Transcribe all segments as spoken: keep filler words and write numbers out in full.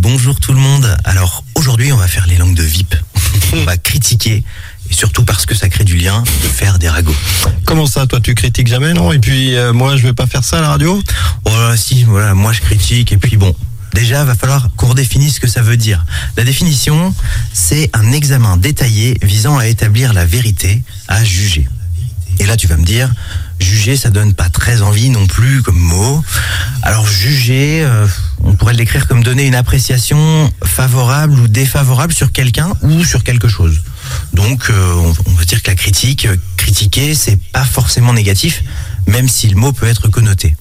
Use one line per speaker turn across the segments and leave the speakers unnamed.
bonjour tout le monde. Alors aujourd'hui on va faire les langues de V I P. On va critiquer, et surtout parce que ça crée du lien, de faire des ragots.
Comment ça, toi tu critiques jamais, non? Et puis euh, moi je vais pas faire ça à la radio?
Oh là, si, voilà, moi je critique et puis bon... Déjà, va falloir qu'on redéfinisse ce que ça veut dire. La définition, c'est un examen détaillé visant à établir la vérité, à juger. Et là, tu vas me dire, juger, ça donne pas très envie non plus comme mot. Alors, juger, euh, on pourrait l'écrire comme donner une appréciation favorable ou défavorable sur quelqu'un ou sur quelque chose. Donc, euh, on, on va dire que la critique, euh, critiquer, c'est pas forcément négatif, même si le mot peut être connoté.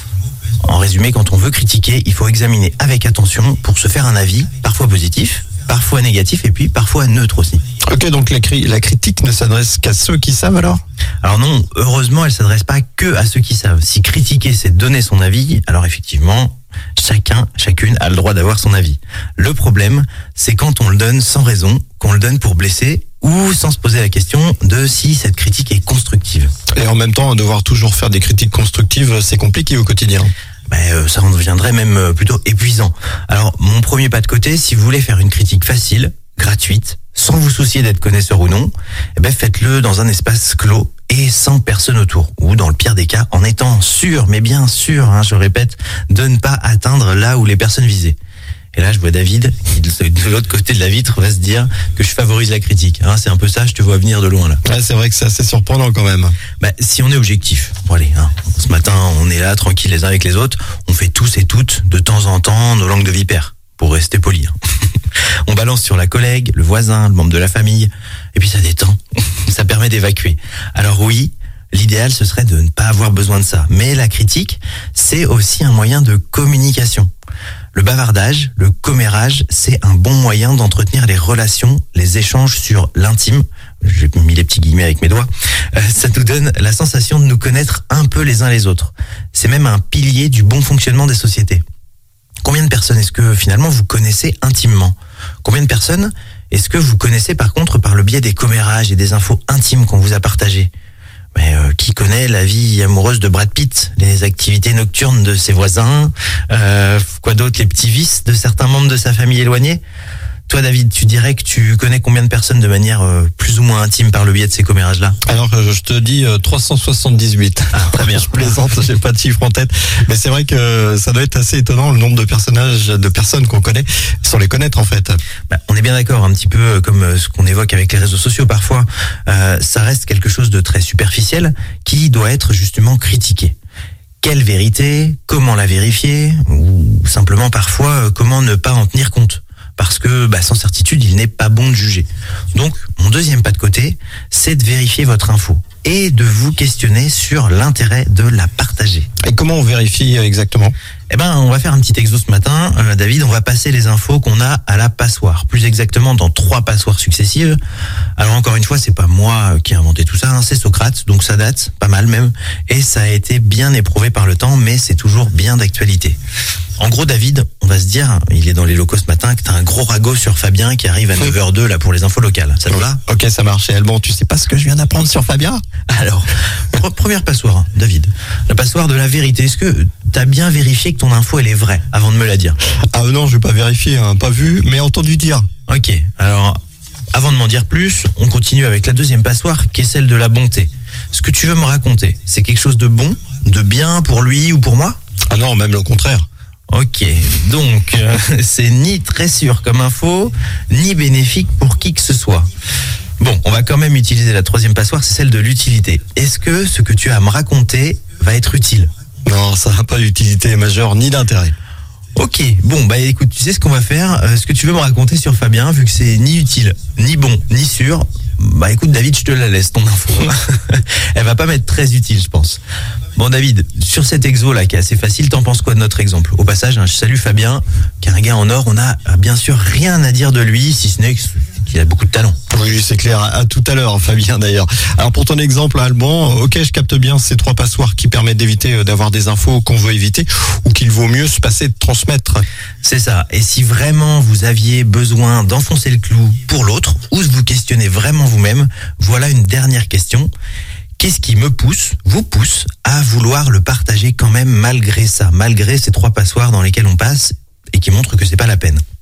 En résumé, quand on veut critiquer, il faut examiner avec attention pour se faire un avis, parfois positif, parfois négatif et puis parfois neutre aussi.
Ok, donc la, cri- la critique ne s'adresse qu'à ceux qui savent alors?
Alors non, heureusement, elle ne s'adresse pas que à ceux qui savent. Si critiquer, c'est donner son avis, alors effectivement, chacun, chacune a le droit d'avoir son avis. Le problème, c'est quand on le donne sans raison, qu'on le donne pour blesser ou sans se poser la question de si cette critique est constructive.
Et en même temps, devoir toujours faire des critiques constructives, c'est compliqué au quotidien.
Ben, euh, ça en deviendrait même euh, plutôt épuisant. Alors, mon premier pas de côté, si vous voulez faire une critique facile, gratuite, sans vous soucier d'être connaisseur ou non, eh ben, faites-le dans un espace clos et sans personne autour. Ou dans le pire des cas, en étant sûr, mais bien sûr, hein, je répète, de ne pas atteindre là où les personnes visaient. Et là, je vois David, qui de l'autre côté de la vitre va se dire que je favorise la critique. Hein, c'est un peu ça, je te vois venir de loin là.
Ouais, c'est vrai que c'est assez surprenant quand même.
Bah, si on est objectif, bon allez, hein, ce matin, on est là, tranquille les uns avec les autres, on fait tous et toutes, de temps en temps, nos langues de vipère, pour rester poli. Hein. On balance sur la collègue, le voisin, le membre de la famille, et puis ça détend, ça permet d'évacuer. Alors oui, l'idéal, ce serait de ne pas avoir besoin de ça. Mais la critique, c'est aussi un moyen de communication. Le bavardage, le commérage, c'est un bon moyen d'entretenir les relations, les échanges sur l'intime. J'ai mis les petits guillemets avec mes doigts. Euh, ça nous donne la sensation de nous connaître un peu les uns les autres. C'est même un pilier du bon fonctionnement des sociétés. Combien de personnes est-ce que finalement vous connaissez intimement? Combien de personnes est-ce que vous connaissez par contre par le biais des commérages et des infos intimes qu'on vous a partagées? Mais euh, qui connaît la vie amoureuse de Brad Pitt, les activités nocturnes de ses voisins, euh, quoi d'autre, les petits vices de certains membres de sa famille éloignée? Toi, David, tu dirais que tu connais combien de personnes de manière euh, plus ou moins intime par le biais de ces commérages-là?
Alors, euh, je te dis euh, trois cent soixante-dix-huit.
Ah, très bien.
Je plaisante, j'ai pas de chiffre en tête. Mais c'est vrai que ça doit être assez étonnant le nombre de personnages, de personnes qu'on connaît, sans les connaître en fait.
Bah, on est bien d'accord, un petit peu comme ce qu'on évoque avec les réseaux sociaux parfois. Euh, ça reste quelque chose de très superficiel qui doit être justement critiqué. Quelle vérité? Comment la vérifier? Ou simplement parfois, comment ne pas en tenir compte? Parce que bah, sans certitude, il n'est pas bon de juger. Donc, mon deuxième pas de côté, c'est de vérifier votre info et de vous questionner sur l'intérêt de la partager.
Et comment on vérifie exactement?
Eh ben, on va faire un petit exo ce matin, euh, David. On va passer les infos qu'on a à la passoire, plus exactement dans trois passoires successives. Alors encore une fois, c'est pas moi qui ai inventé tout ça, hein, c'est Socrate, donc ça date pas mal même, et ça a été bien éprouvé par le temps, mais c'est toujours bien d'actualité. En gros, David, on va se dire, il est dans les locaux ce matin, que t'as un gros ragot sur Fabien qui arrive à neuf heures deux là pour les infos locales. Ça te va?
Ok, ça marche. Et bon, tu sais pas ce que je viens d'apprendre sur Fabien?
Alors, pre- première passoire, hein, David. La passoire de la vérité. Est-ce que t'as bien vérifié que ton info elle est vraie avant de me la dire?
Ah non, je vais pas vérifier, hein, pas vu, mais entendu dire.
Ok, alors avant de m'en dire plus, on continue avec la deuxième passoire qui est celle de la bonté. Ce que tu veux me raconter, c'est quelque chose de bon, de bien pour lui ou pour moi?
Ah non, même le contraire.
Ok, donc euh, c'est ni très sûr comme info, ni bénéfique pour qui que ce soit. Bon, on va quand même utiliser la troisième passoire, c'est celle de l'utilité. Est-ce que ce que tu as à me raconter va être utile?
Non, ça n'a pas d'utilité majeure ni d'intérêt.
Ok, bon, bah écoute, tu sais ce qu'on va faire, euh, ce que tu veux me raconter sur Fabien, vu que c'est ni utile, ni bon, ni sûr, bah écoute David, je te la laisse, ton info. Elle va pas m'être très utile, je pense. Bon David, sur cet exo là qui est assez facile, t'en penses quoi de notre exemple? Au passage, hein, je salue Fabien, qui est un gars en or, on a euh, bien sûr rien à dire de lui, si ce n'est qu'il a beaucoup de talent.
Oui, c'est clair. À tout à l'heure, Fabien, d'ailleurs. Alors, pour ton exemple, Alban, ok, je capte bien ces trois passoires qui permettent d'éviter d'avoir des infos qu'on veut éviter ou qu'il vaut mieux se passer de transmettre.
C'est ça. Et si vraiment vous aviez besoin d'enfoncer le clou pour l'autre ou de vous questionner vraiment vous-même, voilà une dernière question. Qu'est-ce qui me pousse, vous pousse, à vouloir le partager quand même malgré ça, malgré ces trois passoires dans lesquelles on passe et qui montrent que c'est pas la peine?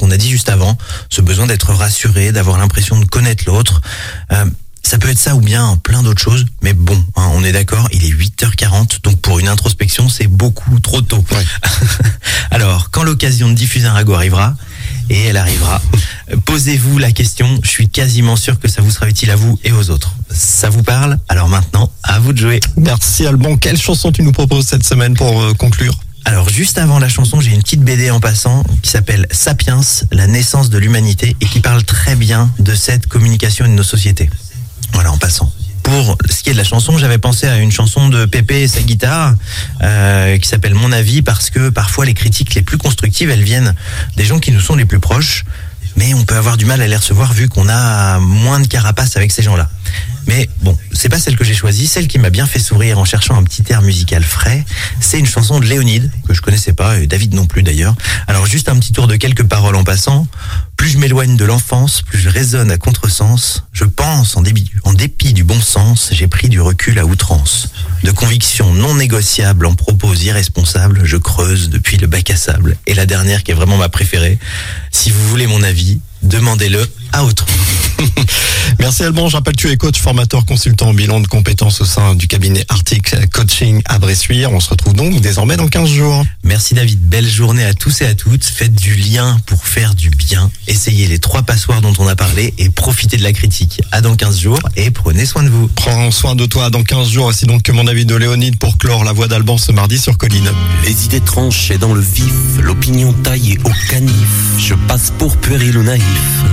qu'on a dit juste avant, ce besoin d'être rassuré, d'avoir l'impression de connaître l'autre. Euh, ça peut être ça ou bien plein d'autres choses, mais bon, hein, on est d'accord, il est huit heures quarante, donc pour une introspection, c'est beaucoup trop tôt. Ouais. Alors, quand l'occasion de diffuser un ragot arrivera, et elle arrivera, posez-vous la question, je suis quasiment sûr que ça vous sera utile à vous et aux autres. Ça vous parle? Alors maintenant, à vous de jouer.
Merci Alban, quelle chanson tu nous proposes cette semaine pour euh, conclure?
Alors juste avant la chanson, j'ai une petite B D en passant qui s'appelle Sapiens, la naissance de l'humanité, et qui parle très bien de cette communication de nos sociétés. Voilà, en passant. Pour ce qui est de la chanson, j'avais pensé à une chanson de Pépé et sa guitare euh, qui s'appelle Mon avis, parce que parfois les critiques les plus constructives, elles viennent des gens qui nous sont les plus proches, mais on peut avoir du mal à les recevoir vu qu'on a moins de carapace avec ces gens-là. Mais bon, c'est pas celle que j'ai choisie. Celle qui m'a bien fait sourire en cherchant un petit air musical frais, c'est une chanson de Léonide, que je connaissais pas, et David non plus d'ailleurs. Alors juste un petit tour de quelques paroles en passant. Plus je m'éloigne de l'enfance, plus je raisonne à contresens. Je pense, en dépit, en dépit du bon sens, j'ai pris du recul à outrance. De convictions non négociables en propos irresponsables, je creuse depuis le bac à sable. Et la dernière qui est vraiment ma préférée, si vous voulez mon avis, demandez-le à autrui.
Merci Alban, je rappelle tu es coach, formateur, consultant en bilan de compétences au sein du cabinet Arctic Coaching à Bressuire. On se retrouve donc désormais dans quinze jours.
Merci David, belle journée à tous et à toutes. Faites du lien pour faire du bien. Essayez les trois passoires dont on a parlé et profitez de la critique. À dans quinze jours et prenez soin de vous.
Prends soin de toi dans quinze jours. Voici donc mon avis de Léonide pour clore la voix d'Alban ce mardi sur Colline.
Les idées tranchées dans le vif, l'opinion taillée au canif. Je passe pour puéril ou naïf.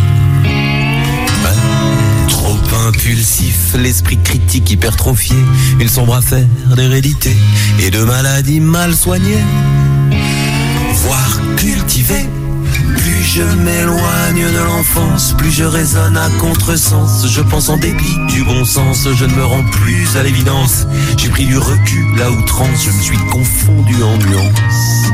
Trop impulsif, l'esprit critique hypertrophié, une sombre affaire d'hérédité et de maladie mal soignée, voire cultivée. Plus je m'éloigne de l'enfance, plus je raisonne à contresens. Je pense en dépit du bon sens, je ne me rends plus à l'évidence. J'ai pris du recul à outrance, je me suis confondu en nuances.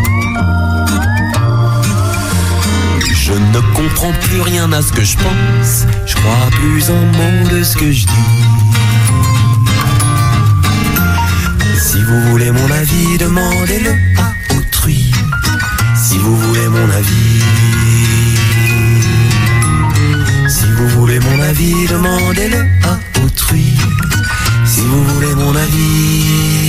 Je ne comprends plus rien à ce que je pense, je crois plus un mot de ce que je dis. Si vous voulez mon avis, demandez-le à autrui. Si vous voulez mon avis, si vous voulez mon avis, demandez-le à autrui. Si vous voulez mon avis.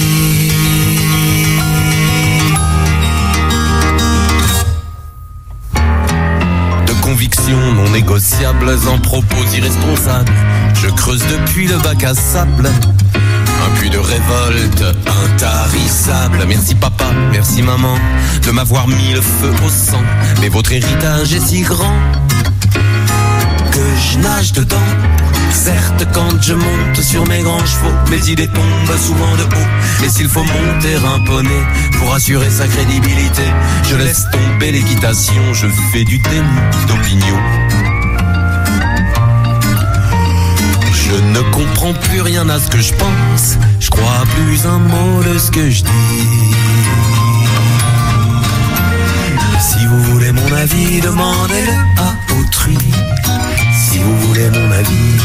Convictions non négociables en propos irresponsables. Je creuse depuis le bac à sable un puits de révolte intarissable. Merci papa, merci maman de m'avoir mis le feu au sang. Mais votre héritage est si grand que je nage dedans. Certes, quand je monte sur mes grands chevaux, mes idées tombent souvent de haut. Et s'il faut monter un poney pour assurer sa crédibilité, je laisse tomber l'équitation, je fais du tennis d'opinion. Je ne comprends plus rien à ce que je pense, je crois plus un mot de ce que je dis. Si vous voulez mon avis, demandez-le à autrui. Si vous voulez mon avis,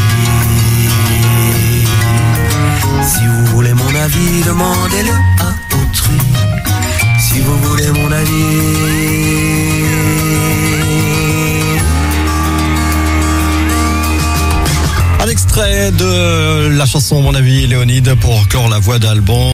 si vous voulez mon avis, demandez-le à autrui. Si vous voulez mon avis.
Un extrait de la chanson Mon avis Léonide pour clore la voix d'Alban.